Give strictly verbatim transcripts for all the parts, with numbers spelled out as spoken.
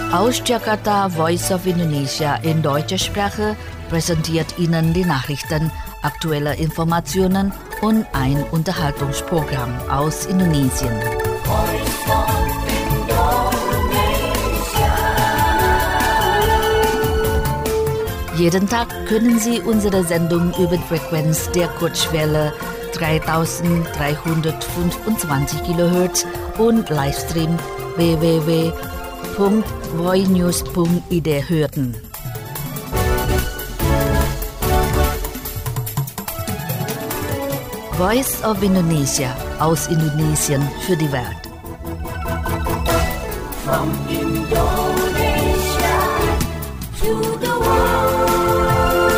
Aus Jakarta, Voice of Indonesia in deutscher Sprache präsentiert Ihnen die Nachrichten, aktuelle Informationen und ein Unterhaltungsprogramm aus Indonesien. Jeden Tag können Sie unsere Sendung über die Frequenz der Kurzwelle dreitausenddreihundertfünfundzwanzig Kilohertz und Livestream w w w punkt voinews punkt i d hören. Voice of Indonesia aus Indonesien für die Welt. From Indonesia to the world.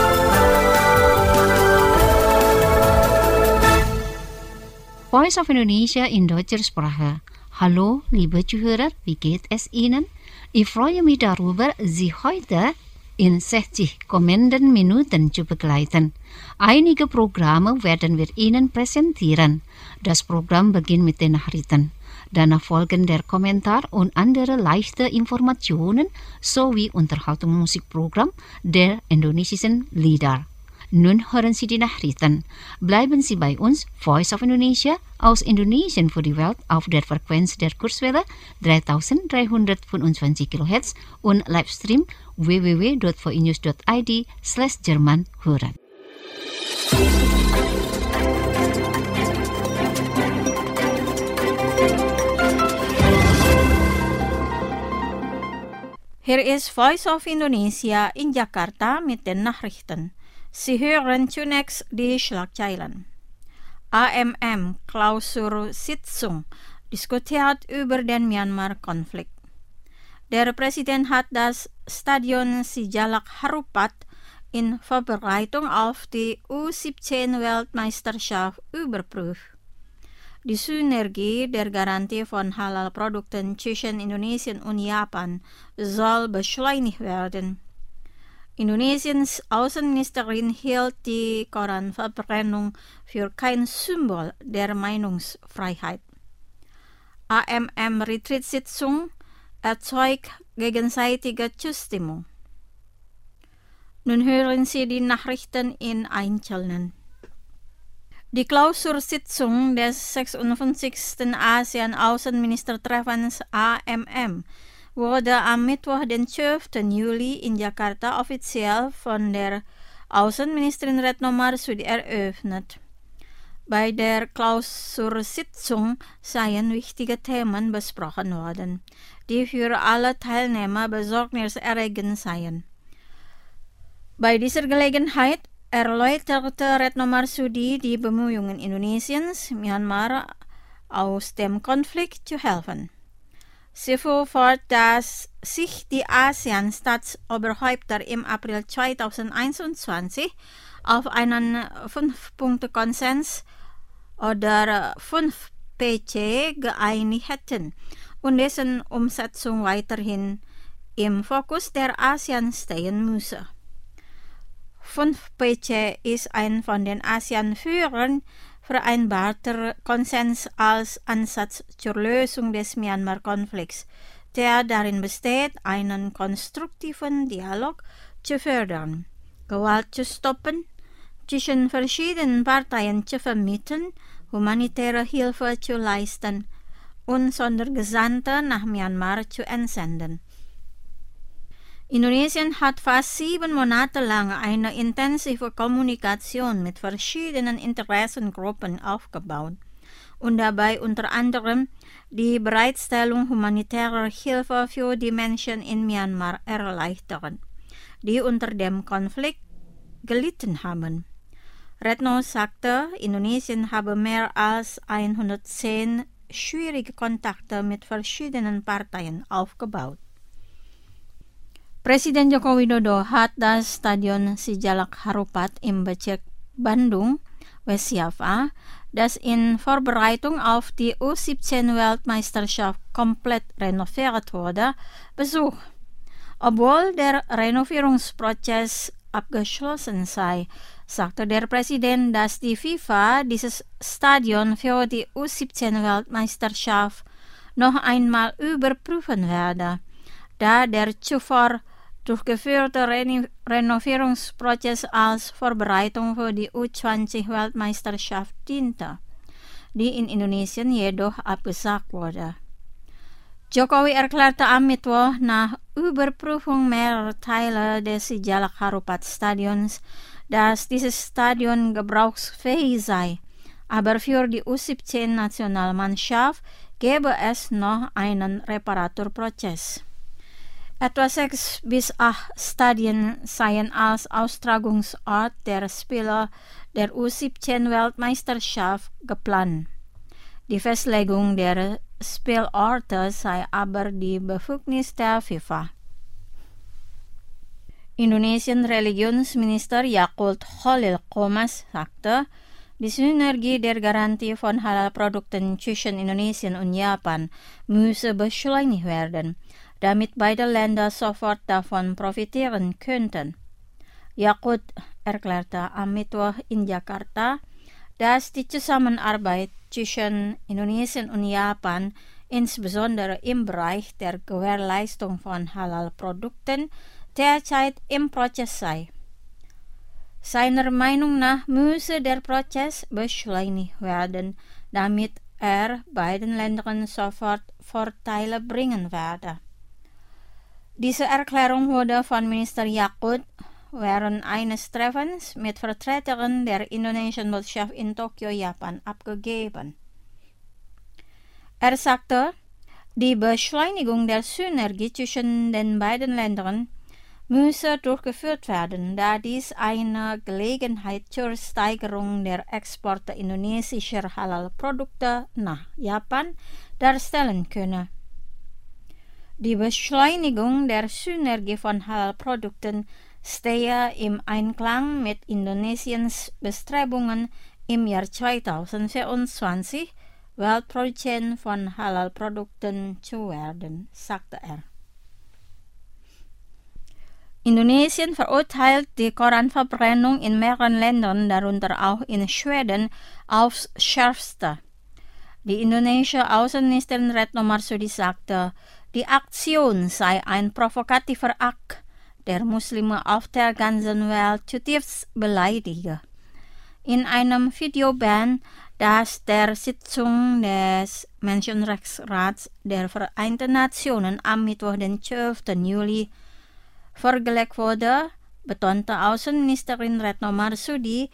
Voice of Indonesia in deutscher Sprache. Hallo, liebe Zuhörer, wie geht es Ihnen? Ich freue mich darüber, Sie heute in sechzig kommenden Minuten zu begleiten. Einige Programme werden wir Ihnen präsentieren. Das Programm beginnt mit den Nachrichten. Danach folgen der Kommentar und andere leichte Informationen sowie Unterhaltungsmusikprogramm der indonesischen Lieder. Nun hören Sie die Nachrichten. Bleiben Sie bei uns, Voice of Indonesia, aus Indonesien für die Welt auf der Frequenz der Kurzwelle dreitausenddreihundertfünfundzwanzig Kilohertz und Livestream w w w punkt voinews punkt i d slash Jerman hören. Hier ist Voice of Indonesia in Jakarta mit den Nachrichten. Sie hören zunächst die Schlagzeilen. A M M Klausursitzung diskutiert über den Myanmar-Konflikt. Der Präsident hat das Stadion Sijalak Harupat in Vorbereitung auf die U siebzehn-Weltmeisterschaft überprüft. Die Synergie der Garantie von Halal-Produkten zwischen Indonesien und Japan soll beschleunigt werden. Indonesiens Außenministerin hielt die Koranverbrennung für kein Symbol der Meinungsfreiheit. A M M-Retreat-Sitzung erzeugt gegenseitige Zustimmung. Nun hören Sie die Nachrichten in Einzelnen. Die Klausursitzung des sechsundfünfzigsten ASEAN-Außenministertreffens A M M wurde am Mittwoch, den zwölften Juli in Jakarta offiziell von der Außenministerin Retno Marsudi eröffnet. Bei der Klausursitzung seien wichtige Themen besprochen worden, die für alle Teilnehmer besorgniserregend seien. Bei dieser Gelegenheit erläuterte Retno Marsudi die Bemühungen Indonesiens, Myanmar aus dem Konflikt zu helfen. Sie fuhr fort, dass sich die ASEAN-Staatsoberhäupter im April zweitausendeinundzwanzig auf einen Fünf-Punkte-Konsens oder fünf P C geeinigt hätten und dessen Umsetzung weiterhin im Fokus der ASEAN stehen müsse. fünf P C ist ein von den ASEAN-Führern vereinbarter Konsens als Ansatz zur Lösung des Myanmar-Konflikts, der darin besteht, einen konstruktiven Dialog zu fördern, Gewalt zu stoppen, zwischen verschiedenen Parteien zu vermitteln, humanitäre Hilfe zu leisten und Sondergesandte nach Myanmar zu entsenden. Indonesien hat fast sieben Monate lang eine intensive Kommunikation mit verschiedenen Interessengruppen aufgebaut und dabei unter anderem die Bereitstellung humanitärer Hilfe für die Menschen in Myanmar erleichtern, die unter dem Konflikt gelitten haben. Retno sagte, Indonesien habe mehr als hundertzehn schwierige Kontakte mit verschiedenen Parteien aufgebaut. Presiden Joko Widodo hat das Stadion Sijalak Harupat im Bezirk Bandung, West-Java, das in Vorbereitung auf die U siebzehn-Weltmeisterschaft komplett renoviert wurde, besucht. Obwohl der Renovierungsprozess abgeschlossen sei, sagte der Präsident, dass die FIFA dieses Stadion für die U siebzehn-Weltmeisterschaft noch einmal überprüfen werde. da der zuvor durchgeführte Reni- Renovierungsprozess als Vorbereitung für die U zwanzig-Weltmeisterschaft diente, die in Indonesien jedoch abgesagt wurde. Jokowi erklärte am Mittwoch nach Überprüfung mehrerer Teile des Sijalak Harupat Stadions, dass dieses Stadion gebrauchsfähig sei, aber für die U siebzehn Nationalmannschaft gäbe es noch einen Reparaturprozess. Etwa sechs bis acht Stadien seien als Austragungsort der Spieler der U siebzehn Weltmeisterschaft geplant. Die Festlegung der Spielorte sei aber die Befugnis der FIFA. Indonesian Religionsminister Yakult Khalil Qomas sagte, die Synergie der Garantie von Halal-Produkten zwischen Indonesien und Japan müsse beschleunigt werden, damit beide Länder sofort davon profitieren könnten. Yakult erklärte am Mittwoch in Jakarta, dass die Zusammenarbeit zwischen Indonesien und Japan insbesondere im Bereich der Gewährleistung von Halal-Produkten derzeit im Prozess sei. Seiner Meinung nach müsse der Prozess beschleunigt werden, damit er beiden Ländern sofort Vorteile bringen werde. Diese Erklärung wurde von Minister Yakult während eines Treffens mit Vertretern der indonesischen Botschaft in Tokio, Japan, abgegeben. Er sagte, die Beschleunigung der Synergie zwischen den beiden Ländern müsse durchgeführt werden, da dies eine Gelegenheit zur Steigerung der Exporte indonesischer Halal-Produkte nach Japan darstellen könne. Die Beschleunigung der Synergie von Halal-Produkten stehe im Einklang mit Indonesiens Bestrebungen, im Jahr zweitausendvierundzwanzig Weltproduzent von Halal-Produkten zu werden, sagte er. Indonesien verurteilt die Koranverbrennung in mehreren Ländern, darunter auch in Schweden, aufs Schärfste. Die indonesische Außenministerin Retno Marsudi sagte, die Aktion sei ein provokativer Akt, der Muslime auf der ganzen Welt zutiefst beleidige. In einem Videoband, das der Sitzung des Menschenrechtsrats der Vereinten Nationen am Mittwoch, den zwölften Juli, vorgelegt wurde, betonte Außenministerin Retno Marsudi,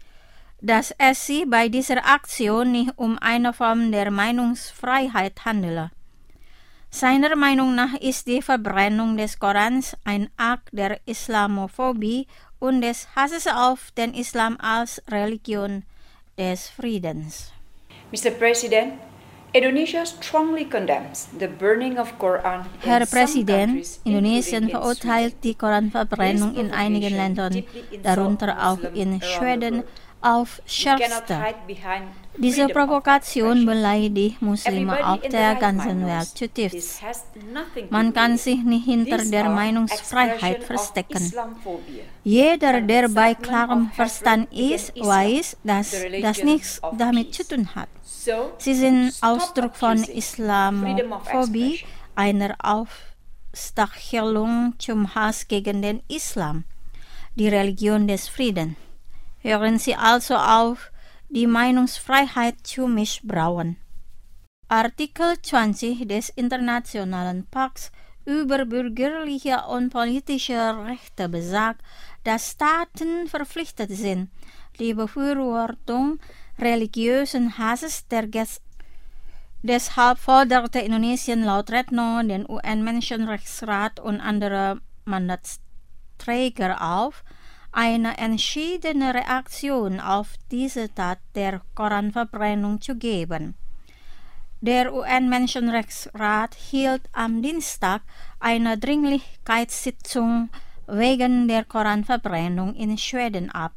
dass es sich bei dieser Aktion nicht um eine Form der Meinungsfreiheit handele. Seiner Meinung nach ist die Verbrennung des Korans ein Akt der Islamophobie und des Hasses auf den Islam als Religion des Friedens. Mister President, Indonesia strongly condemns the burning of Quran in Herr some Präsident, countries, Indonesien including in verurteilt die Koranverbrennung in einigen Ländern, darunter auch in Schweden, auf Schärfste. Diese Provokation beleidigt Muslime auf der ganzen Welt zutiefst. Man kann sich nicht hinter der Meinungsfreiheit verstecken. Jeder, der bei klarem Verstand ist, weiß, dass das nichts damit zu tun hat. Sie sind Ausdruck von Islamophobie, einer Aufstachelung zum Hass gegen den Islam, die Religion des Friedens. Hören Sie also auf, die Meinungsfreiheit zu missbrauchen. Artikel zwanzig des Internationalen Pakts über bürgerliche und politische Rechte besagt, dass Staaten verpflichtet sind, die Befürwortung religiösen Hasses der Gäste. Deshalb forderte Indonesien laut Retno den U N-Menschenrechtsrat und andere Mandatsträger auf, eine entschiedene Reaktion auf diese Tat der Koranverbrennung zu geben. Der U N-Menschenrechtsrat hielt am Dienstag eine Dringlichkeitssitzung wegen der Koranverbrennung in Schweden ab.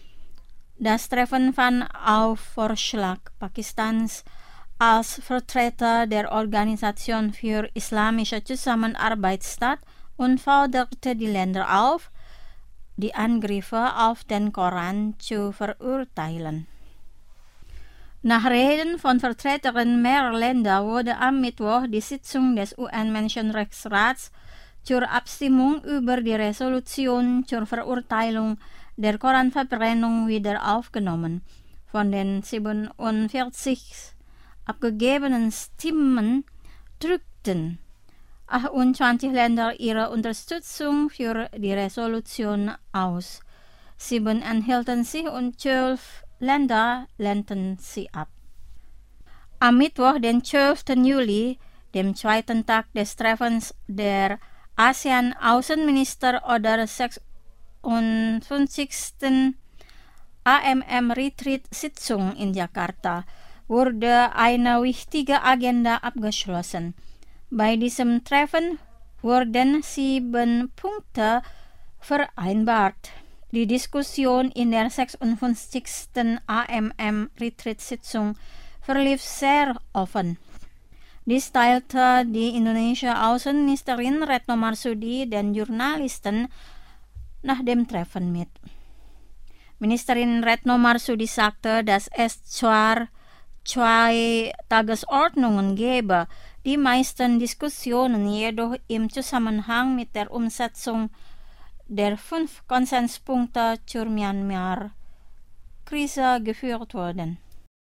Das Treffen fand auf Vorschlag Pakistans als Vertreter der Organisation für islamische Zusammenarbeit statt und forderte die Länder auf, die Angriffe auf den Koran zu verurteilen. Nach Reden von Vertretern mehrerer Länder wurde am Mittwoch die Sitzung des U N-Menschenrechtsrats zur Abstimmung über die Resolution zur Verurteilung der Koranverbrennung wieder aufgenommen. Von den siebenundvierzig abgegebenen Stimmen drückten achtundzwanzig Länder ihre Unterstützung für die Resolution aus. Sieben enthielten sich und zwölf Länder lehnten sie ab. Am Mittwoch, den zwölften Juli, dem zweiten Tag des Treffens der ASEAN-Außenminister oder sechsundfünfzigsten A M M-Retreat-Sitzung in Jakarta, wurde eine wichtige Agenda abgeschlossen. Bei diesem Treffen wurden sieben Punkte vereinbart. Die Diskussion in der sechsundfünfzigsten A M M-Retreat-Sitzung verlief sehr offen. Dies teilte die indonesische Außenministerin Retno Marsudi den Journalisten nach dem Treffen mit. Ministerin Retno Marsudi sagte, dass es zwar zwei Tagesordnungen gebe, die meisten Diskussionen jedoch im Zusammenhang mit der Umsetzung der fünf Konsenspunkte zur Myanmar-Krise geführt wurden.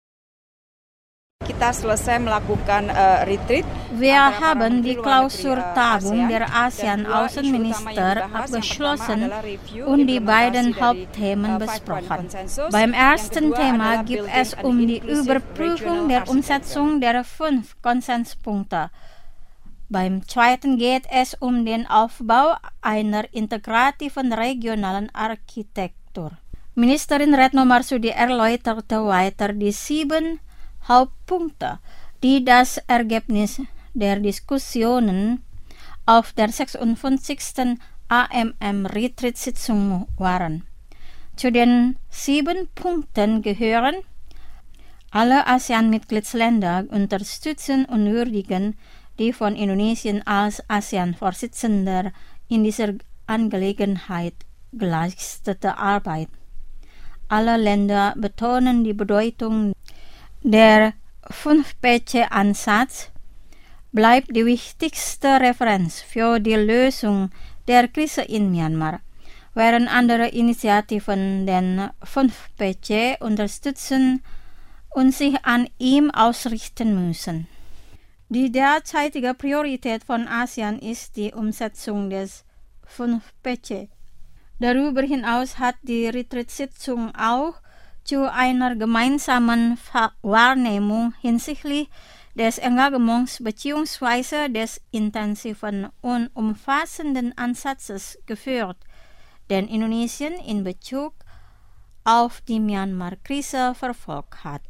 Kita selesai melakukan uh, retreat. Wir haben die Klausurtagung der ASEAN-Außenminister abgeschlossen und die beiden Hauptthemen besprochen. Beim ersten Thema geht es um die Überprüfung der Umsetzung der fünf Konsenspunkte. Beim zweiten geht es um den Aufbau einer integrativen regionalen Architektur. Ministerin Retno Marsudi erläuterte weiter die sieben Hauptpunkte, die das Ergebnis der Diskussionen auf der sechsundfünfzigsten A M M-Retreat-Sitzung waren. Zu den sieben Punkten gehören: alle ASEAN-Mitgliedsländer unterstützen und würdigen die von Indonesien als ASEAN-Vorsitzender in dieser Angelegenheit geleistete Arbeit. Alle Länder betonen die Bedeutung der fünf P C-Ansatz bleibt die wichtigste Referenz für die Lösung der Krise in Myanmar, während andere Initiativen den fünf P C unterstützen und sich an ihm ausrichten müssen. Die derzeitige Priorität von ASEAN ist die Umsetzung des fünf P C. Darüber hinaus hat die Retreat-Sitzung auch zu einer gemeinsamen Wahrnehmung hinsichtlich des Engagements bzw. des intensiven und umfassenden Ansatzes geführt, den Indonesien in Bezug auf die Myanmar-Krise verfolgt hat.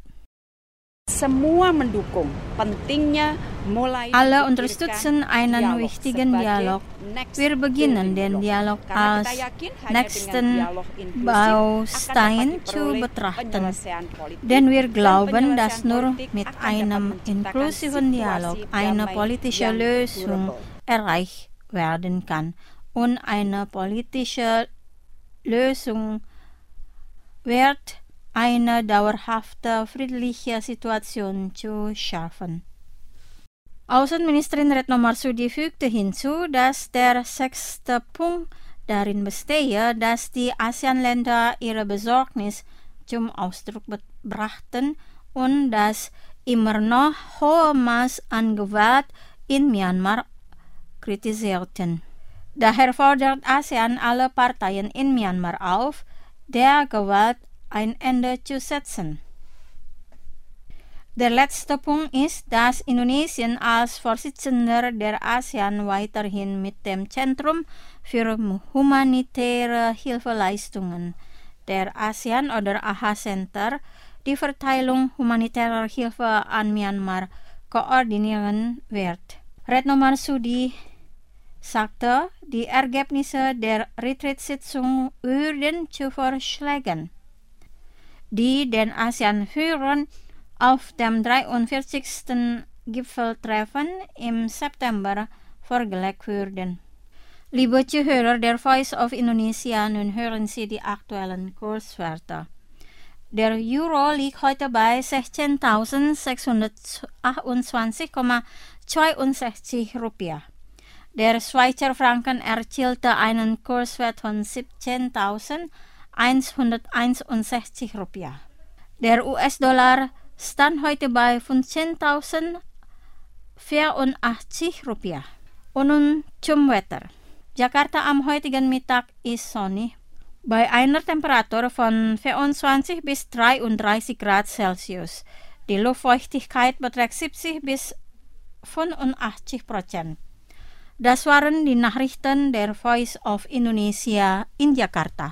Semua mendukung pentingnya mulai Alle unterstützen einen wichtigen Dialog. Wir beginnen den Dialog als nächsten Baustein zu betrachten, denn wir glauben, dass nur mit einem inklusiven Dialog eine politische Lösung erreicht werden kann und eine politische Lösung wird eine dauerhafte friedliche Situation zu schaffen. Außenministerin Retno Marsudi fügte hinzu, dass der sechste Punkt darin bestehe, dass die ASEAN-Länder ihre Besorgnis zum Ausdruck brachten und das immer noch hohe Maß an Gewalt in Myanmar kritisierten. Daher fordert ASEAN alle Parteien in Myanmar auf, der Gewalt ein Ende zu setzen. Der letzte Punkt ist, dass Indonesien als Vorsitzender der ASEAN weiterhin mit dem Zentrum für humanitäre Hilfeleistungen der ASEAN oder A H A-Center die Verteilung humanitärer Hilfe an Myanmar koordinieren wird. Retno Marsudi sagte, die Ergebnisse der Retreat-Sitzung würden zu Vorschlägen, die den ASEAN-Führern auf dem dreiundvierzigsten Gipfeltreffen im September vorgelegt würden. Liebe Zuhörer der Voice of Indonesia, nun hören Sie die aktuellen Kurswerte. Der Euro liegt heute bei sechzehntausendsechshundertachtundzwanzig Komma zweiundsechzig Rupiah. Der Schweizer Franken erzielte einen Kurswert von siebzehntausendeinhunderteinundsechzig Rupiah. Der U S-Dollar stand heute bei fünfzehntausendvierundachtzig Rupiah. Und nun zum Wetter. Jakarta am heutigen Mittag ist sonnig. Bei einer Temperatur von vierundzwanzig bis dreiunddreißig Grad Celsius. Die Luftfeuchtigkeit beträgt siebzig bis fünfundachtzig Prozent. Das waren die Nachrichten der Voice of Indonesia in Jakarta.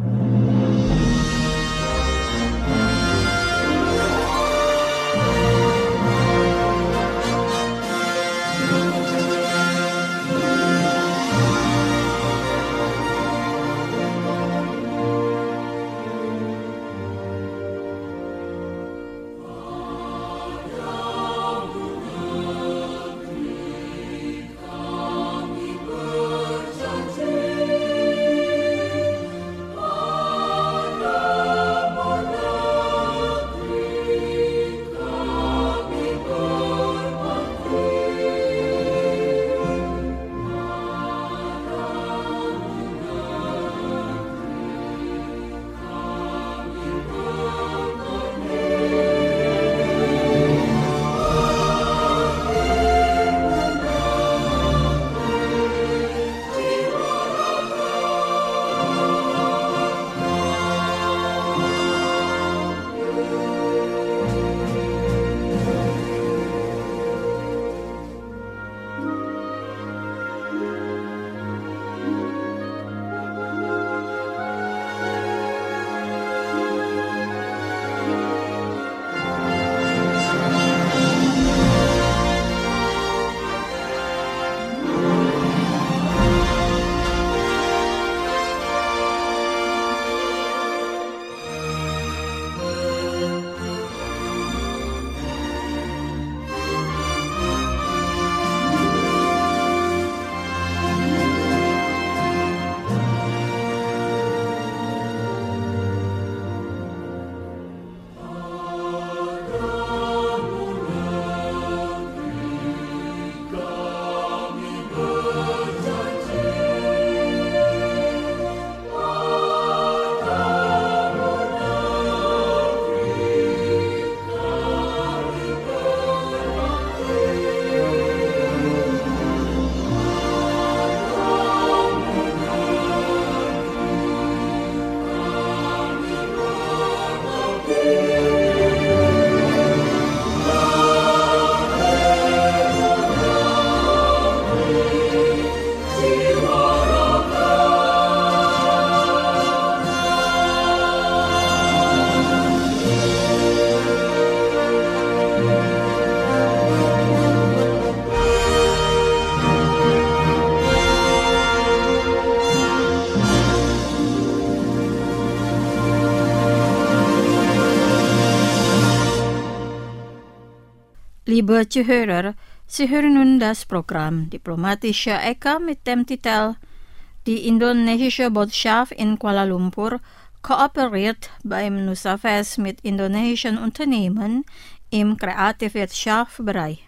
Liebe Zuhörer, Sie hören nun das Programm Diplomatische Ecke mit dem Titel Die indonesische Botschaft in Kuala Lumpur kooperiert beim Nusa-Fest mit indonesischen Unternehmen im Kreativwirtschaftsbereich.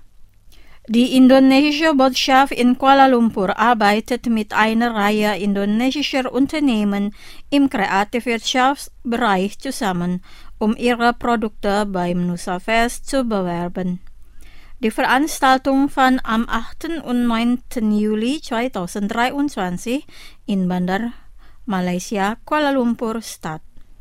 Die indonesische Botschaft in Kuala Lumpur arbeitet mit einer Reihe indonesischer Unternehmen im Kreativwirtschaftsbereich zusammen, um ihre Produkte beim Nusa-Fest zu bewerben. Die Veranstaltung fand am achten und neunten Juli zweitausenddreiundzwanzig in Bandar Malaysia, Kuala Lumpur statt.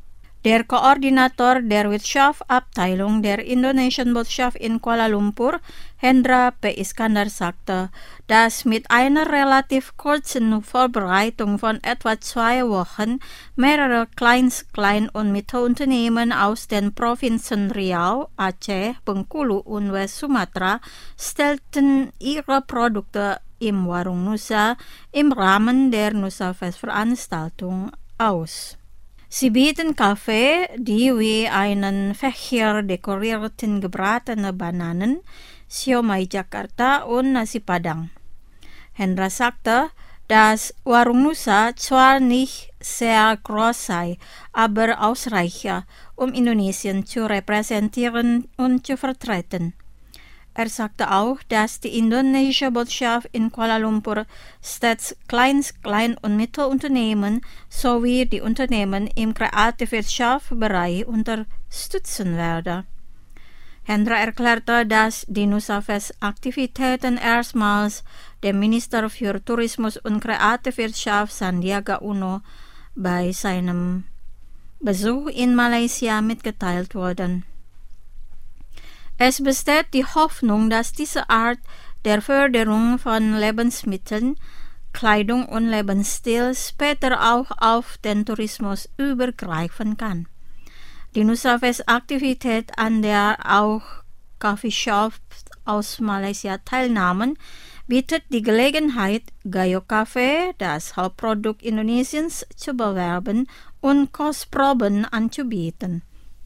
Der Koordinator der Wirtschaftsabteilung der indonesischen Botschaft in Kuala Lumpur, Hendra P. Iskandar, sagte, dass mit einer relativ kurzen Vorbereitung von etwa zwei Wochen mehrere Klein-, Klein- und Mittelunternehmen aus den Provinzen Riau, Aceh, Bengkulu und West Sumatra stellten ihre Produkte im Warung Nusa im Rahmen der Nusa-Fest-Veranstaltung aus. Sie bieten Kaffee, die wie einen Fächer dekorierten gebratene Bananen, Siomay Jakarta und Nasi Padang. Hendra sagte, dass Warung Nusa zwar nicht sehr groß sei, aber ausreiche, um Indonesien zu repräsentieren und zu vertreten. Er sagte auch, dass die indonesische Botschaft in Kuala Lumpur stets Klein-, Klein- und Mittelunternehmen sowie die Unternehmen im Kreativwirtschaftsbereich unterstützen werde. Hendra erklärte, dass die Nusa-Fest-Aktivitäten erstmals dem Minister für Tourismus und Kreativwirtschaft Sandiaga Uno bei seinem Besuch in Malaysia mitgeteilt wurden. Es besteht die Hoffnung, dass diese Art der Förderung von Lebensmitteln, Kleidung und Lebensstil später auch auf den Tourismus übergreifen kann. Die Nusa-Fest-Aktivität, an der auch Coffeeshops aus Malaysia teilnahmen, bietet die Gelegenheit, Gayo Cafe, das Hauptprodukt Indonesiens, zu bewerben und Kostproben anzubieten.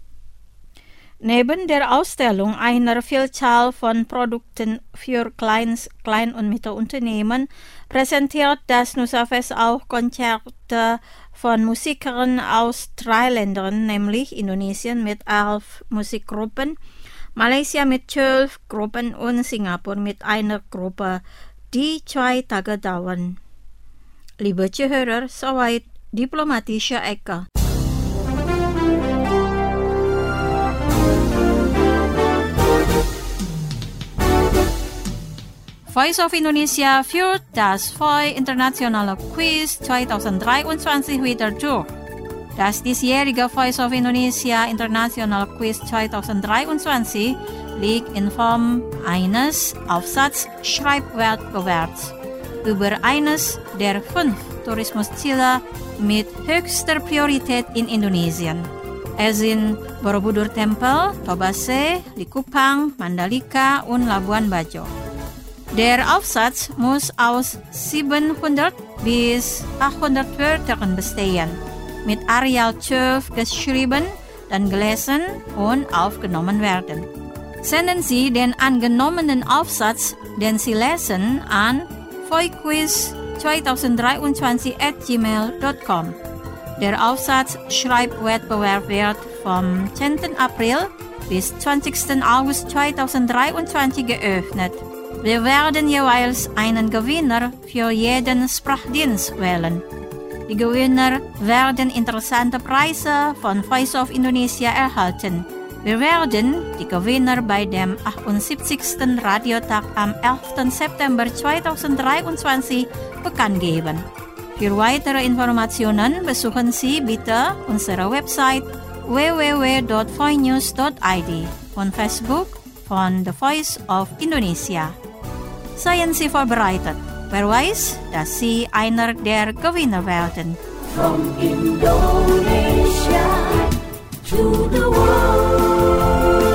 Neben der Ausstellung einer Vielzahl von Produkten für Klein-, Klein- und Mittelunternehmen präsentiert das Nusa-Fest auch Konzerte von Musikern aus drei Ländern, nämlich Indonesien mit elf Musikgruppen, Malaysia mit zwölf Gruppen und Singapur mit einer Gruppe, die zwei Tage dauern. Liebe Zuhörer, soweit diplomatische Ecke. Voice of Indonesia führt das V O I Internationale Quiz zwanzig dreiundzwanzig wieder durch. Das diesjährige Voice of Indonesia International Quiz zwanzig dreiundzwanzig liegt in Form eines Aufsatz-Schreibwettbewerbs über eines der fünf Tourismusziele mit höchster Priorität in Indonesien. Es sind Borobudur Tempel, Tobase, Likupang, Mandalika und Labuan Bajo. Der Aufsatz muss aus siebenhundert bis achthundert Wörtern bestehen, mit Arial zwölf geschrieben, dann gelesen und aufgenommen werden. Senden Sie den angenommenen Aufsatz, den Sie lesen, an voiquiz zwanzig dreiundzwanzig at gmail dot com. Der Aufsatz-Schreibwettbewerb wird vom zehnten April bis zwanzigsten August zwanzig dreiundzwanzig geöffnet. Wir werden jeweils einen Gewinner für jeden Sprachdienst wählen. Die Gewinner werden interessante Preise von Voice of Indonesia erhalten. Wir werden die Gewinner bei dem achtundsiebzigsten Radiotag am elften September zwanzig dreiundzwanzig bekannt geben. Für weitere Informationen besuchen Sie bitte unsere Website w w w dot voinews dot i d und Facebook von The Voice of Indonesia. Seien Sie vorbereitet. Wer weiß, dass Sie einer der Gewinner werden. From Indonesia to the world.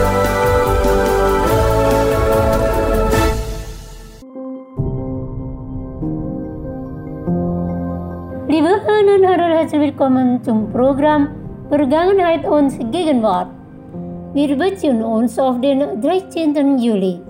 Liebe Hörerinnen und Hörer, herzlich willkommen zum Programm Vergangenheit und Gegenwart. Wir beziehen uns auf den dreizehnten Juli.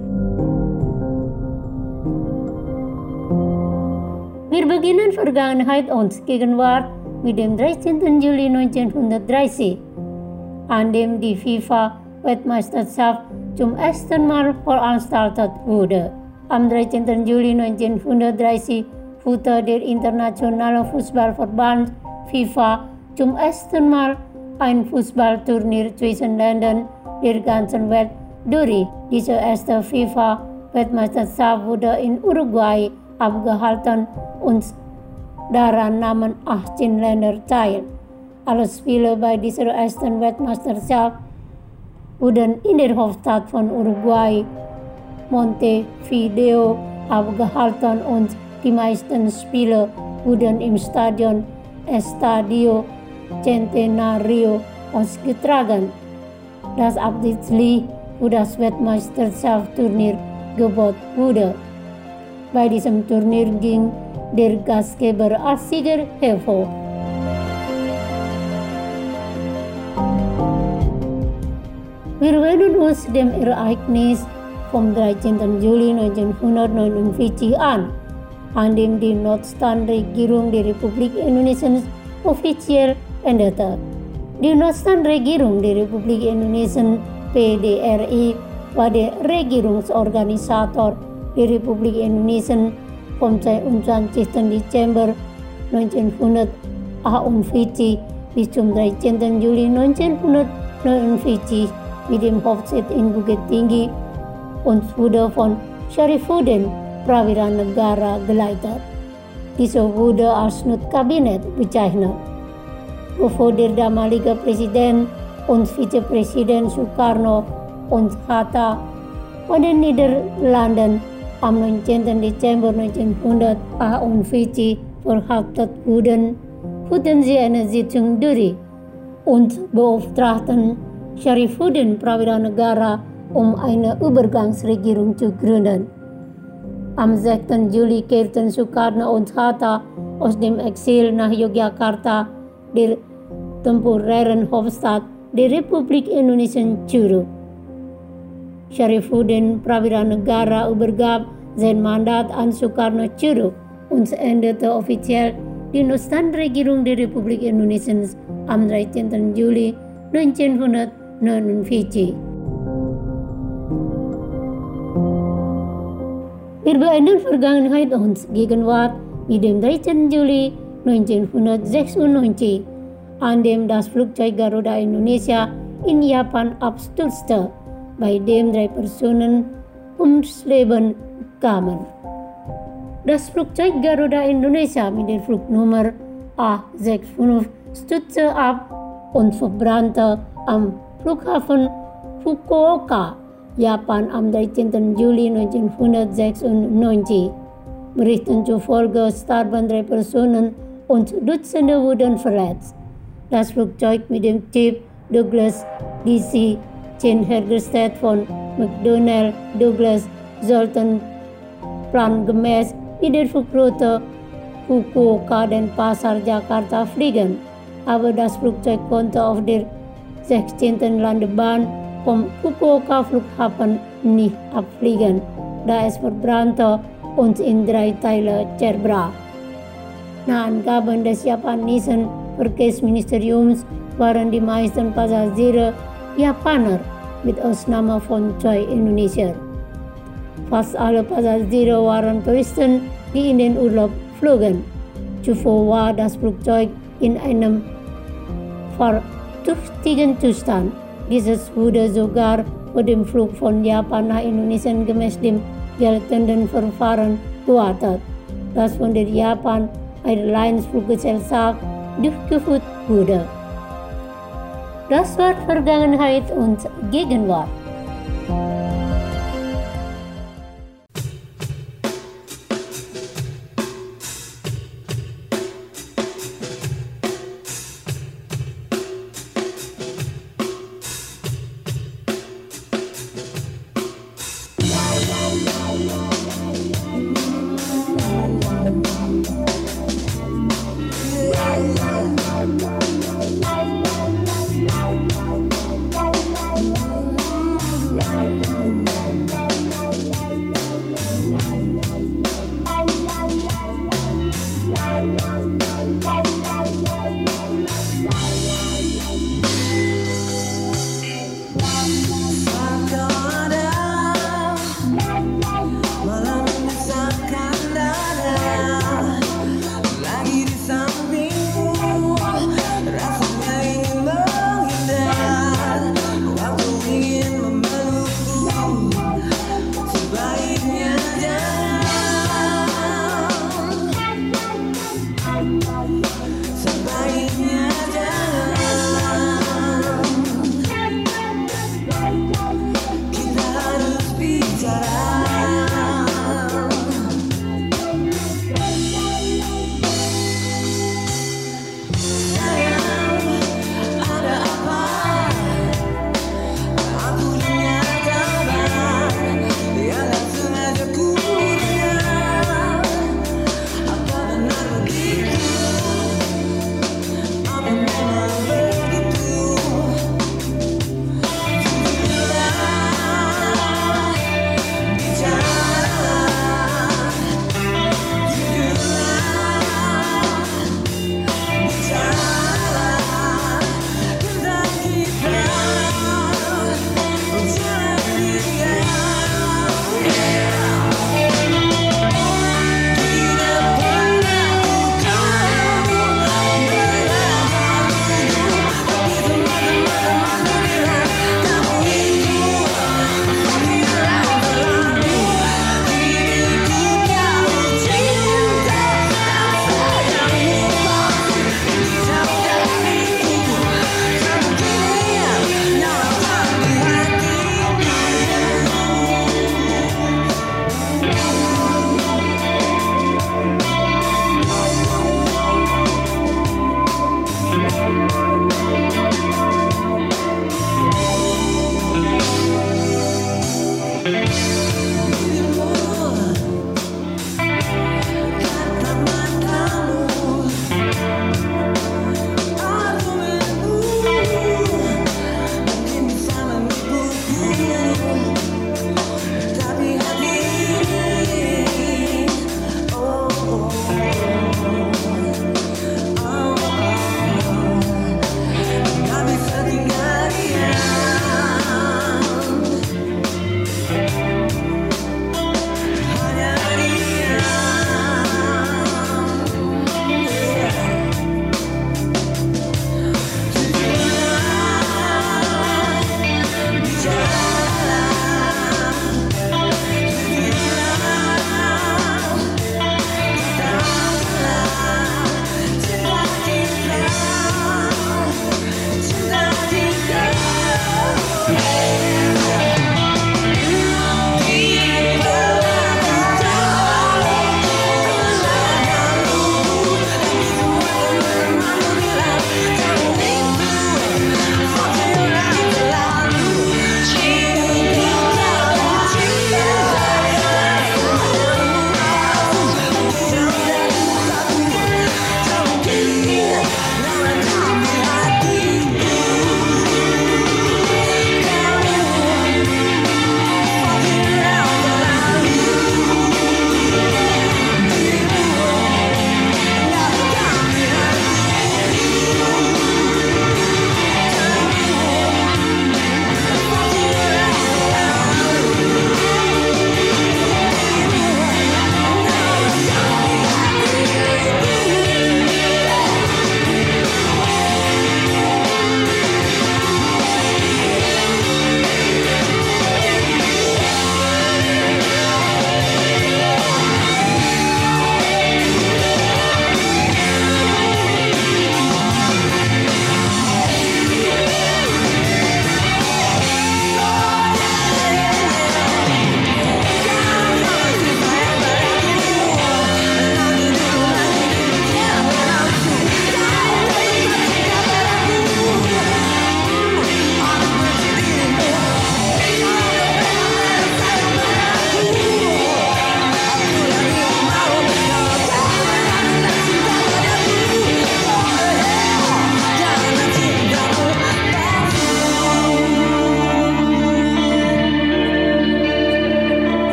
Wir beginnen Vergangenheit und Gegenwart mit dem dreizehnten Juli neunzehnhundertdreißig, an dem die FIFA-Weltmeisterschaft zum ersten Mal veranstaltet wurde. Am dreizehnten Juli neunzehnhundertdreißig führte der Internationale Fußballverband FIFA zum ersten Mal ein Fußballturnier zwischen Ländern der ganzen Welt durch. Diese erste FIFA-Weltmeisterschaft wurde in Uruguay abgehalten und daran nahmen achtzehn Länder teil. Alle Spiele bei dieser ersten Weltmeisterschaft wurden in der Hauptstadt von Uruguay, Montevideo, abgehalten und die meisten Spiele wurden im Stadion Estadio Centenario ausgetragen, das absichtlich für das Weltmeisterschaftsturnier gebaut wurde. Bei diesem Turnier ging der Gastgeber als Sieger hervor. Wir werden uns dem Ereignis vom dreizehnten Juli neunzehnhundertneunundvierzig an, an dem die Notstandregierung der Republik Indonesien offiziell änderte. Die Notstandregierung der Republik Indonesien P D R I war der Regierungsorganisator der Republik Indonesien vom zweiundzwanzigsten Dezember neunzehnhundertachtundvierzig bis zum dreizehnten Juli neunzehnhundertneunundvierzig mit dem Hauptsitz in Bukit Tinggi und wurde von Syarifuddin Prawira Negara geleitet. Dieser wurde als Not-Kabinett bezeichnet. Bevor der damalige Präsident und Vizepräsident Sukarno und Hatta von den Niederlanden am neunzehnten Dezember neunzehnhundertachtundvierzig verhaftet wurden, führten sie eine Sitzung durch und beauftragten Syarifuddin Prawira Negara, um eine Übergangsregierung zu gründen. Am sechsten Juli kehrten Sukarno und Hatta aus dem Exil nach Yogyakarta, der temporären Hauptstadt der Republik Indonesien, zurück. Syarifuddin Prawira Negara übergab sein Mandat an Sukarno zurück und endete offiziell die Notstandregierung der Republik Indonesien am dreizehnten Juli neunzehnhundertneunundvierzig. Wir beenden Vergangenheit und Gegenwart mit dem dreizehnten Juli neunzehnhundertsechsundneunzig, an dem das Flugzeug Garuda Indonesia in Japan abstürzte, bei dem drei Personen ums Leben kamen. Das Flugzeug Garuda Indonesia mit der Flugnummer A sechs fünf stürzte ab und verbrannte am Flughafen Fukuoka, Japan am dreizehnten Juli neunzehnhundertsechsundneunzig. Berichten zufolge starben drei Personen und Dutzende wurden verletzt. Das Flugzeug mit dem Typ Douglas D C zehn hergestellt von McDonnell Douglas sollten plangemäß mit der Flugroute Fukuoka dan Pasar Jakarta fliegen, aber das Flugzeug konnte auf der sechzehnten Landebahn vom Fukuoka Flughafen nicht abfliegen, da es verbrannte und in drei Teile zerbrach. Nach Angaben des japanischen Verkehrsministeriums waren die meisten Passagiere Japaner, mit Ausnahme von zwei Indonesier. Fast alle Passagiere waren Touristen, die in den Urlaub flogen. Zuvor war das Flugzeug in einem fahrtüchtigen Zustand. Dieses wurde sogar vor dem Flug von Japan nach Indonesien gemäß dem geltenden Verfahren gewartet, das von der Japan Airlines Fluggesellschaft durchgeführt wurde. Das war Vergangenheit und Gegenwart.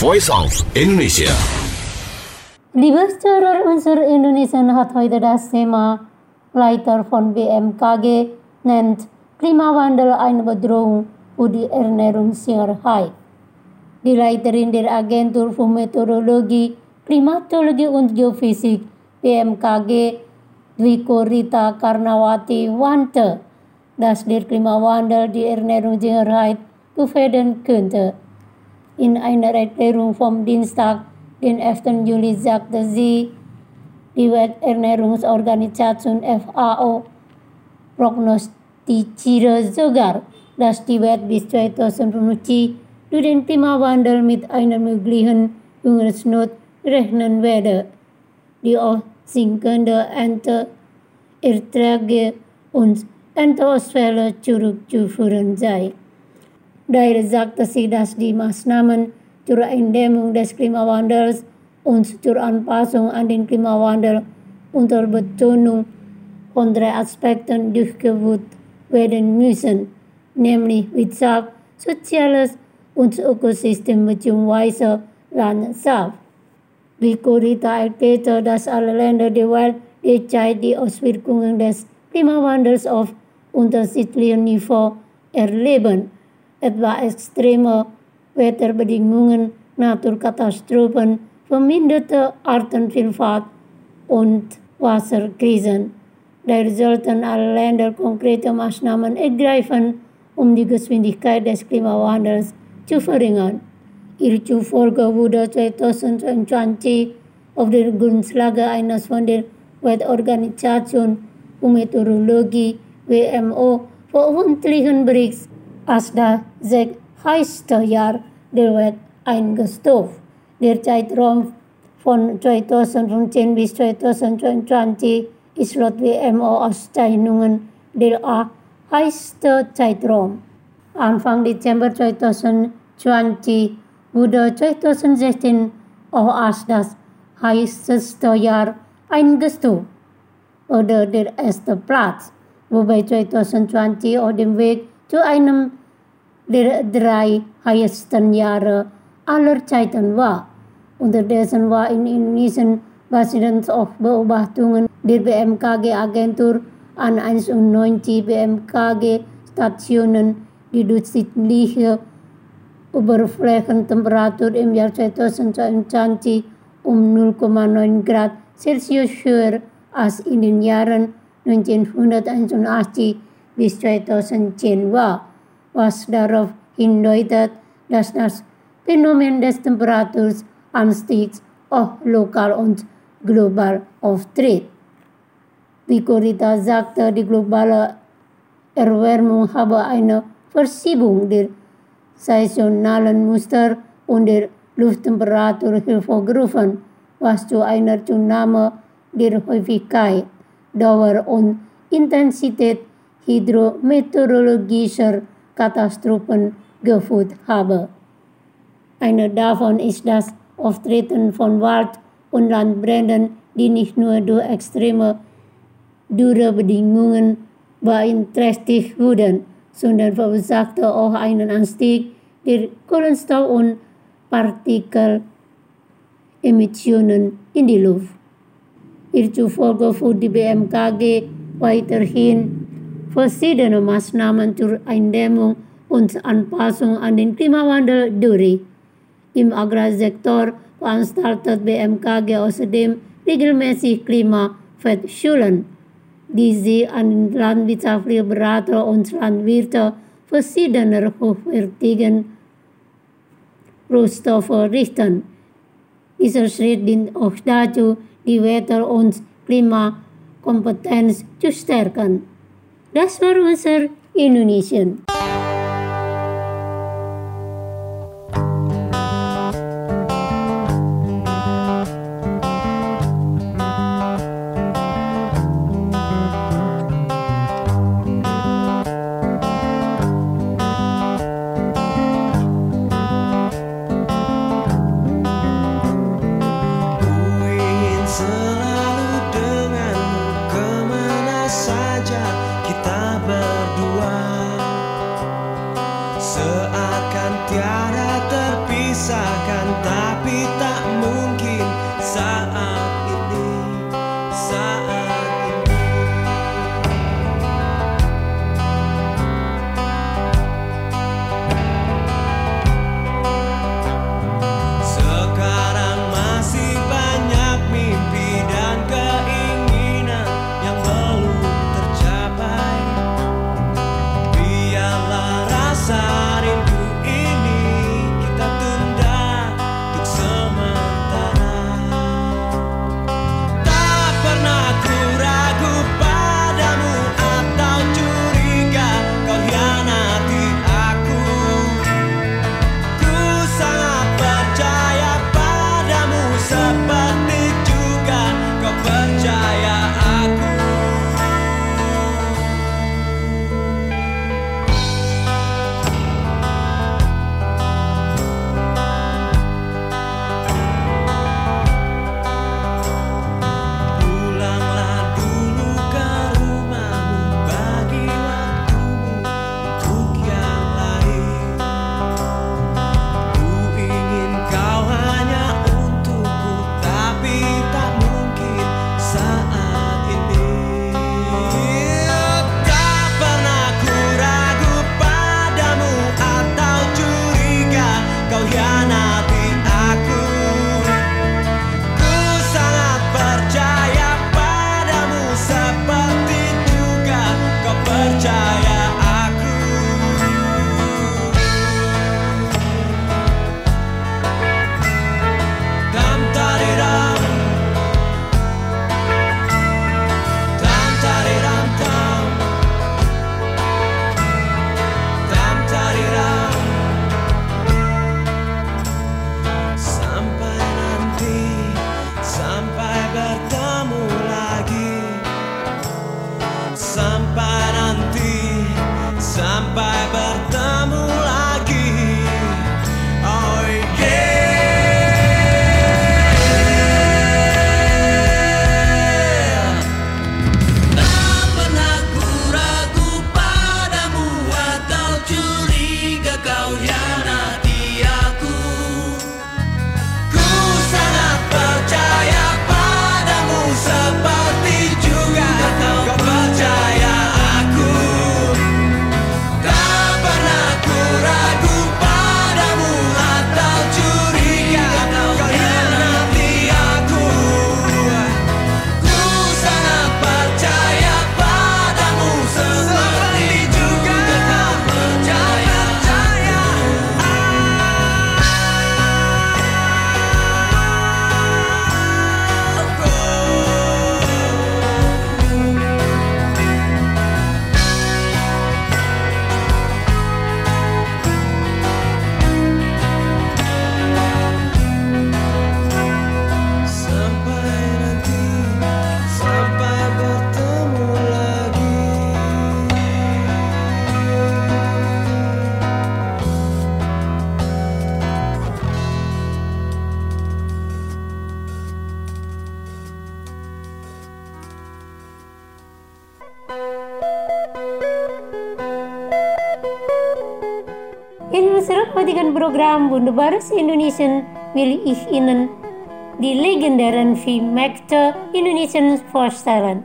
Voice of Indonesia. Liebe Zuhörer, unser Indonesien hat heute das Thema Leiter von B M K G nennt Klimawandel eine Bedrohung für die Ernährungssicherheit. Die Leiterin der Agentur für Meteorologie, Klimatologie und Geophysik B M K G, Dwiko Rita Karnawati, warnte, dass der Klimawandel die Ernährungssicherheit gefährden könnte. In einer Erklärung vom Dienstag, den elften Juli, sagte sie, die Welternährungsorganisation F A O prognostiziere sogar, dass die Welt bis zweitausendfünfzig durch den Klimawandel mit einer möglichen Hungersnot rechnen werde, die auf sinkende Ernteerträge und Ernteausfälle zurückzuführen sei. Daher sagte sie, dass die Maßnahmen zur Eindämmung des Klimawandels und zur Anpassung an den Klimawandel unter Betonung von drei Aspekten durchgeführt werden müssen, nämlich Wirtschaft, Soziales und Ökosystem bzw. Landschaft. Dwiko Rita erklärte, dass alle Länder der Welt derzeit die Auswirkungen des Klimawandels auf unterschiedlichem Niveau erleben, etwa extreme Wetterbedingungen, Naturkatastrophen, verminderte Artenvielfalt und Wasserkrisen. Daher sollten alle Länder konkrete Maßnahmen ergreifen, um die Geschwindigkeit des Klimawandels zu verringern. Ihr zufolge wurde zweitausendzweiundzwanzig auf der Grundlage eines von der Weltorganisation für Meteorologie W M O veröffentlichten Berichts als das sechsheißte Jahr der Welt eingestuft. Der Zeitraum von zweitausendfünfzehn bis zweitausendzweiundzwanzig ist laut W M O-Auszeichnungen der heißeste Zeitraum. Anfang Dezember zweitausendzwanzig wurde zweitausendsechzehn auch als das heißeste Jahr eingestuft oder der erste Platz, wobei zweitausendzwanzig auf dem Weg zu einem der drei heißesten Jahre aller Zeiten war. Unterdessen war in Indonesien basierend auf Beobachtungen der B M K G-Agentur an einundneunzig B M K G-Stationen die durchschnittliche Oberflächentemperatur im Jahr zweitausendzweiundzwanzig um null Komma neun Grad Celsius höher als in den Jahren neunzehnhunderteinundachtzig bis zweitausendzehn war, was darauf hindeutet, dass das Phänomen des Temperaturanstiegs auch lokal und global auftritt. Dwiko Rita sagte, die globale Erwärmung habe eine Verschiebung der saisonalen Muster und der Lufttemperatur hervorgerufen, was zu einer Zunahme der Häufigkeit, Dauer und Intensität hydrometeorologischer Katastrophen geführt habe. Eine davon ist das Auftreten von Wald- und Landbränden, die nicht nur durch extreme Dürrebedingungen beeinträchtigt wurden, sondern verursachte auch einen Anstieg der Kohlenstoff- und Partikelemissionen in die Luft. Ihr zufolge führt die B M K G weiterhin verschiedene Maßnahmen zur Eindämmung und Anpassung an den Klimawandel durch. Im Agrarsektor veranstaltet B M K G außerdem regelmäßig Klimafettschulen, die sie an landwirtschaftliche Berater und Landwirte verschiedener hochwertigen Rohstoffe richten. Dieser Schritt dient auch dazu, die Wetter- und Klimakompetenz zu stärken. Das war unser Indonesien. sampai bertemu lagi. Oh yeah. Tak pernah ku ragu padamu atau curiga kau hianati aku. Ku sangat percaya padamu seperti juga kau percaya aku. Tak pernah ku ragu padamu atau curiga kau hianati aku. Ku sangat percaya padamu seperti juga kau percaya sampai nanti, sampai bertemu lagi. In unsere heutigen Programm Wunderbares Indonesian will ich Ihnen die legendären Filmmakter Indonesiens vorstellen.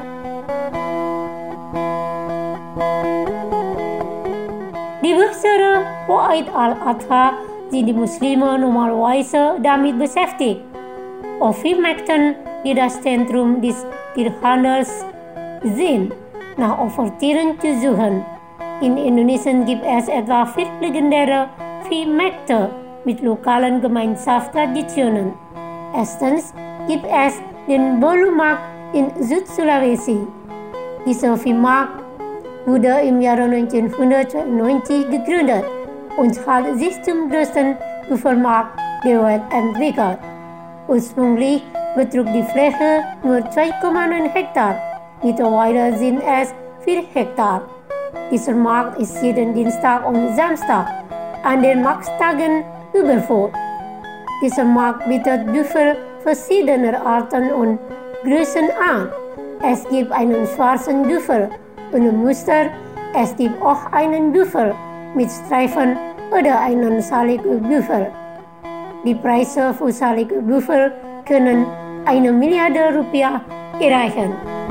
Die Besere Eid al-Adha sind die Muslime normalerweise damit beschäftigt, auf Filmmakten, die das Zentrum des Tierhandels sind, nach Opfertieren zu suchen. In Indonesien gibt es etwa vier legendäre Filmmärkte mit lokalen Gemeinschaftstraditionen. Erstens gibt es den Bolumarkt in Süd-Sulawesi. Dieser Filmmarkt wurde im Jahre neunzehnhundertzweiundneunzig gegründet und hat sich zum größten Büffelmarkt der Welt entwickelt. Ursprünglich betrug die Fläche nur zwei Komma neun Hektar, mittlerweile sind es vier Hektar. Dieser Markt ist jeden Dienstag und Samstag an den Markttagen übervoll. Dieser Markt bietet Büffel verschiedener Arten und Größen an. Es gibt einen schwarzen Büffel ohne Muster, es gibt auch einen Büffel mit Streifen oder einen Salikoe-Büffel. Die Preise für Salikoe-Büffel können eine Milliarde Rupiah erreichen.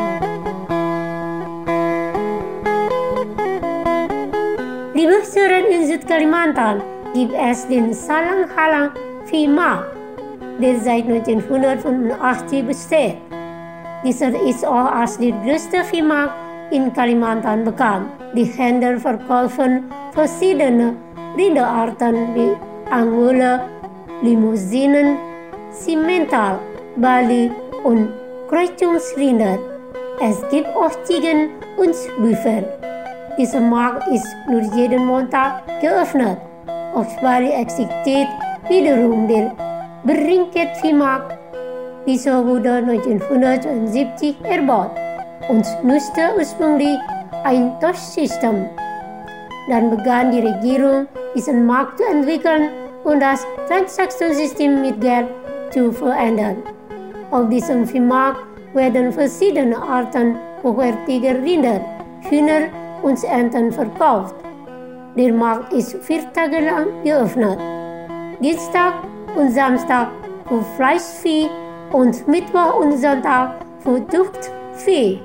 Die Beseren in Südkalimantan gibt es den Salang-Halang Filmmarkt, der seit neunzehnhundertfünfundachtzig besteht. Dieser ist auch als der größte Filmmarkt in Kalimantan bekannt. Die Händler verkaufen verschiedene Rinderarten wie Angole, Limousinen, Simmental, Bali und Kreuzungsrinder. Es gibt auch Ziegen und Büffel. Dieser Markt ist nur jeden Montag geöffnet. Auf Bali existiert wiederum der Berinket-Filmmarkt. Dieser wurde neunzehnhundertsiebzig erbaut und nutzte ursprünglich ein Tosch-System. Dann begann die Regierung, diesen Markt zu entwickeln und das Transaktionssystem mit Geld zu verändern. Auf diesem Filmmarkt werden verschiedene Arten hochwertiger Rinder, Hühner und Enten verkauft. Der Markt ist vier Tage lang geöffnet. Dienstag und Samstag für Fleischvieh und Mittwoch und Sonntag für Zuchtvieh.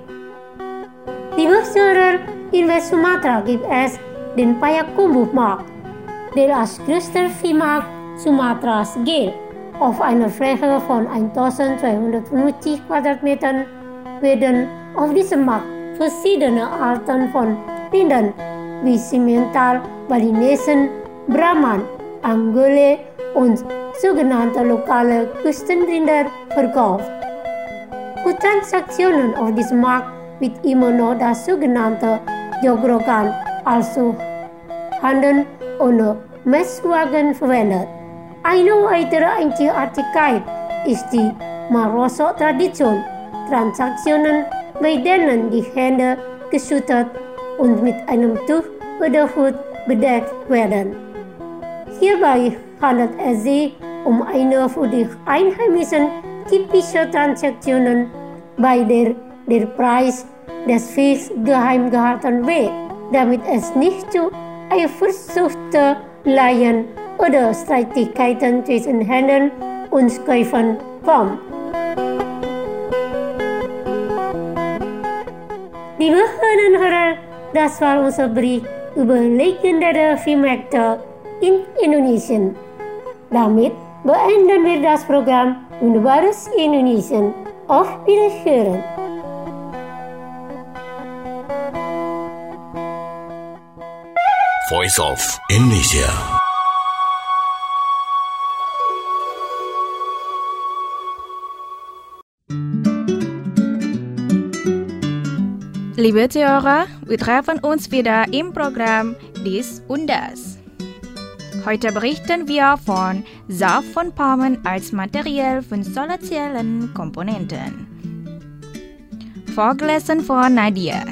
Liebe Hörer, in West Sumatra gibt es den Payakumbuh-Markt, der als größter Viehmarkt Sumatras gilt. Auf einer Fläche von eintausendzweihundertfünfzig Quadratmetern werden auf diesem Markt verschiedene Arten von Rindern wie Simmental, Balinesen, Brahman, Angole und sogenannte lokale Küstenrinder verkauft. Für Transaktionen auf diesem Markt wird immer noch das sogenannte Jogrokan, also Handeln ohne Messwagen verwendet. Eine weitere Einzigartigkeit ist die Maroso-Tradition, Transaktionen, bei denen die Hände geschüttelt und mit einem Tuch überhaupt bedeckt werden. Hierbei handelt es sich um eine für die Einheimischen typische Transaktionen, bei der der Preis des Fischs geheim gehalten wird, damit es nicht zu eifersuchten Laien oder Streitigkeiten zwischen Händlern und Käufern kommt. Liebe Hörerinnen und Hörer, das war unser Bericht über legendäre Filmakteur in Indonesien. Damit beenden wir das Programm Wunderbares Indonesien. Auf Wiederhören! Voice of Indonesia. Liebe Zuhörer, wir treffen uns wieder im Programm Dies und Das. Heute berichten wir von Saft von Palmen als Material von Solarzellen Komponenten. Vorgelesen von Nadia.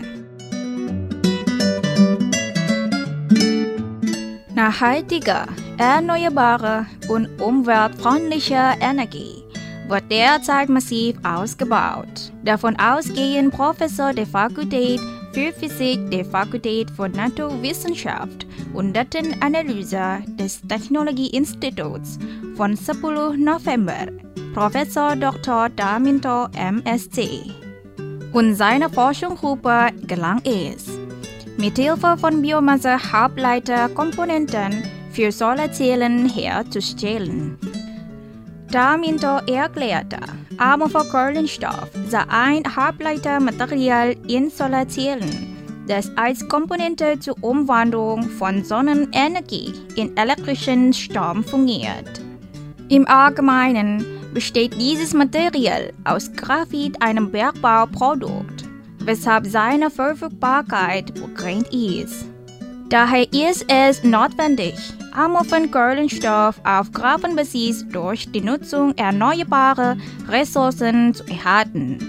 Nachhaltige, erneuerbare und umweltfreundliche Energie wird derzeit massiv ausgebaut. Davon ausgehend Professor der Fakultät für Physik der Fakultät für Naturwissenschaft und Datenanalyse des Technologieinstituts von sepuluh November, Professor Doktor Darminto M S-C. Und seiner Forschungsgruppe gelang es, mithilfe von Biomasse-Halbleiterkomponenten für Solarzellen herzustellen. Darminto erklärte, Amorphokohlenstoff sei ein Halbleitermaterial in Solarzellen, das als Komponente zur Umwandlung von Sonnenenergie in elektrischen Strom fungiert. Im Allgemeinen besteht dieses Material aus Graphit, einem Bergbauprodukt, weshalb seine Verfügbarkeit begrenzt ist. Daher ist es notwendig, amorphen Kohlenstoff auf Graphenbasis durch die Nutzung erneuerbarer Ressourcen zu erhalten.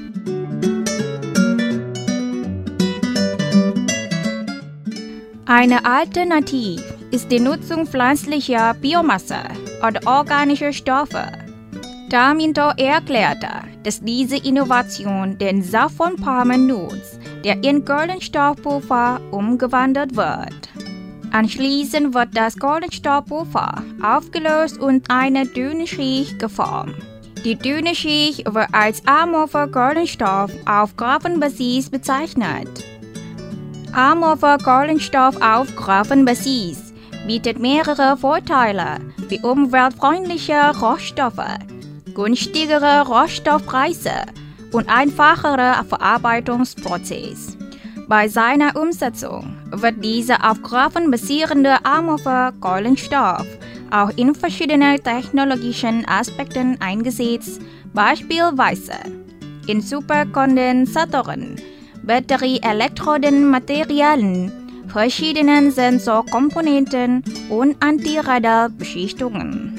Eine Alternative ist die Nutzung pflanzlicher Biomasse oder organischer Stoffe. Darminto erklärte, dass diese Innovation den Saft von Palmen nutzt, der in Kohlenstoffpulver umgewandelt wird. Anschließend wird das Kohlenstoffpulver aufgelöst und eine dünne Schicht geformt. Die dünne Schicht wird als amorpher Kohlenstoff auf Graphenbasis bezeichnet. Amorpher Kohlenstoff auf Graphenbasis bietet mehrere Vorteile wie umweltfreundliche Rohstoffe, günstigere Rohstoffpreise und einfachere Verarbeitungsprozess. Bei seiner Umsetzung wird dieser auf Graphen basierende amorpher Kohlenstoff auch in verschiedenen technologischen Aspekten eingesetzt, beispielsweise in Superkondensatoren, Batterieelektrodenmaterialien, verschiedenen Sensorkomponenten und Antiradelbeschichtungen.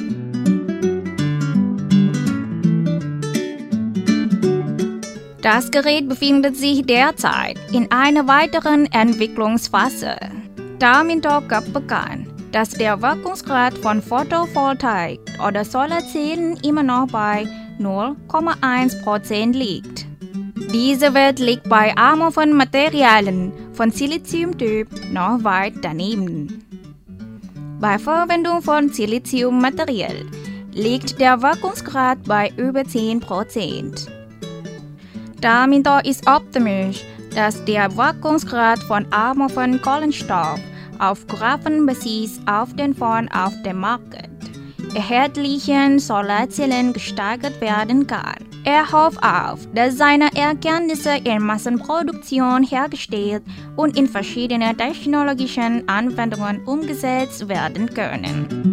Das Gerät befindet sich derzeit in einer weiteren Entwicklungsphase. Darminto gab bekannt, dass der Wirkungsgrad von Photovoltaik oder Solarzellen immer noch bei null Komma eins Prozent liegt. Dieser Wert liegt bei amorphen Materialien von Siliziumtyp noch weit daneben. Bei Verwendung von Siliziummaterial liegt der Wirkungsgrad bei über zehn Prozent. Darminto ist optimistisch, dass der Wirkungsgrad von amorphen Kohlenstoff auf Graphenbasis auf den von auf dem Markt erhältlichen Solarzellen gesteigert werden kann. Er hofft auf, dass seine Erkenntnisse in Massenproduktion hergestellt und in verschiedenen technologischen Anwendungen umgesetzt werden können.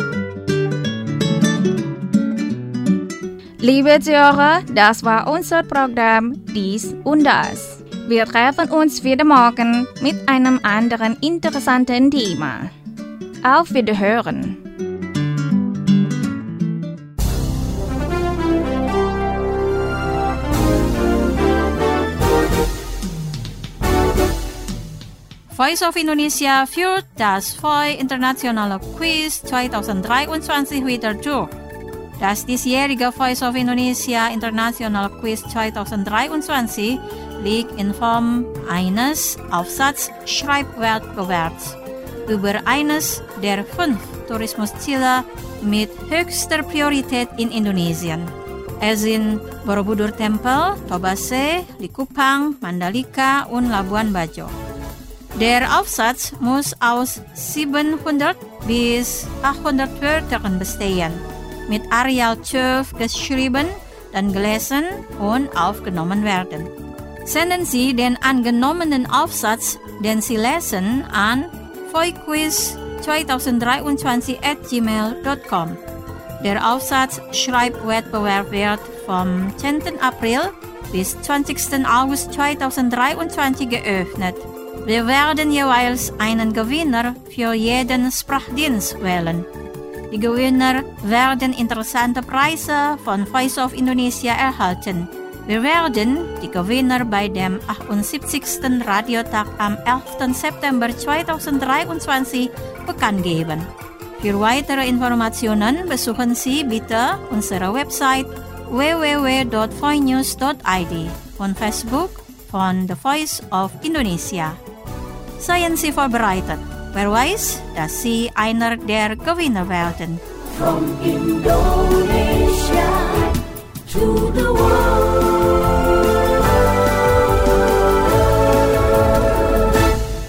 Liebe Zuhörer, das war unser Programm Dies und Das. Wir treffen uns wieder morgen mit einem anderen interessanten Thema. Auf Wiederhören! Voice of Indonesia führt das Voi Internationale Quiz zweitausenddreiundzwanzig wieder durch. Das diesjährige Voice of Indonesia International Quiz zweitausenddreiundzwanzig liegt in Form eines Aufsatz-Schreibwettbewerbs über eines der fünf Tourismusziele mit höchster Priorität in Indonesien. Es sind Borobudur Tempel, Tobase, Likupang, Mandalika und Labuan Bajo. Der Aufsatz muss aus siebenhundert bis achthundert Wörtern bestehen, mit Arial zwölf geschrieben, dann gelesen und aufgenommen werden. Senden Sie den angenommenen Aufsatz, den Sie lesen, an voiquiz zweitausenddreiundzwanzig at gmail dot com. Der Aufsatz-Schreibwettbewerb wird vom zehnten April bis zwanzigsten August zweitausenddreiundzwanzig geöffnet. Wir werden jeweils einen Gewinner für jeden Sprachdienst wählen. Die Gewinner werden interessante Preise von Voice of Indonesia erhalten. Wir werden die Gewinner bei dem achtundsiebzigsten Radiotag am elften September zweitausenddreiundzwanzig bekannt geben. Für weitere Informationen besuchen Sie bitte unsere Website w w w dot voinews dot i d und Facebook von The Voice of Indonesia. Seien Sie vorbereitet. Wer weiß, dass Sie einer der Gewinner werden. From Indonesia to the world.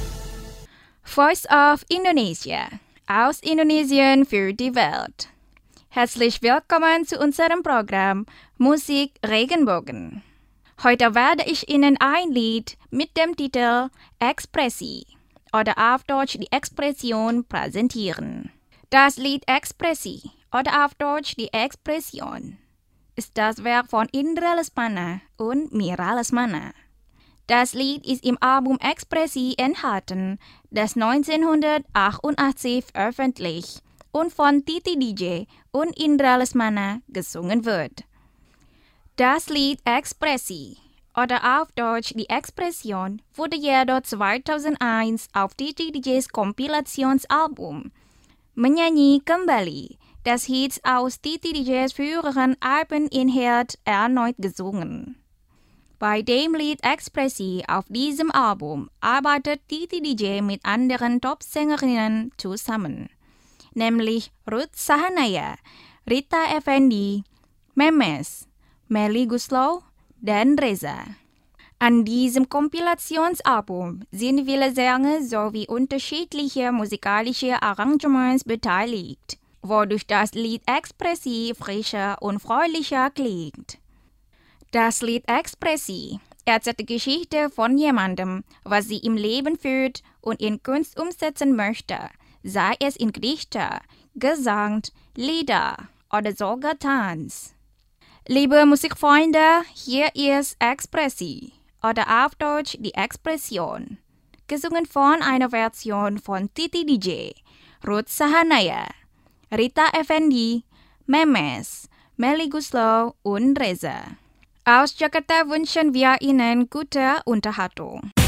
Voice of Indonesia. Aus Indonesien für die Welt. Herzlich willkommen zu unserem Programm Musik Regenbogen. Heute werde ich Ihnen ein Lied mit dem Titel Expressie oder auf Deutsch die Expression präsentieren. Das Lied Expressie oder auf Deutsch die Expression ist das Werk von Indra Lesmana und Mira Lesmana. Das Lied ist im Album Expressie enthalten, das neunzehnhundertachtundachtzig veröffentlicht und von Titi D J und Indra Lesmana gesungen wird. Das Lied Expressie oder auf Deutsch die Expression wurde jedoch zweitausendeins auf Titi D Js Kompilationsalbum Menyanyi Kembali, das Hits aus Titi D Js früheren Albeninhalt erneut gesungen. Bei dem Lied Expressie auf diesem Album arbeitet Titi D J mit anderen Top-Sängerinnen zusammen, nämlich Ruth Sahanaya, Rita Effendi, Memes, Melly Guslow dan Reza. An diesem Kompilationsalbum sind viele Sänger sowie unterschiedliche musikalische Arrangements beteiligt, wodurch das Lied Expressie frischer und fröhlicher klingt. Das Lied Expressie erzählt die Geschichte von jemandem, was sie im Leben fühlt und in Kunst umsetzen möchte, sei es in Gedichte, Gesang, Lieder oder sogar Tanz. Liebe Musikfreunde, hier ist Expressie oder auf Deutsch die Expression, gesungen von einer Version von Titi D J, Ruth Sahanaya, Rita Effendi, Memes, Melly Guslow und Reza. Aus Jakarta wünschen wir Ihnen gute Unterhaltung.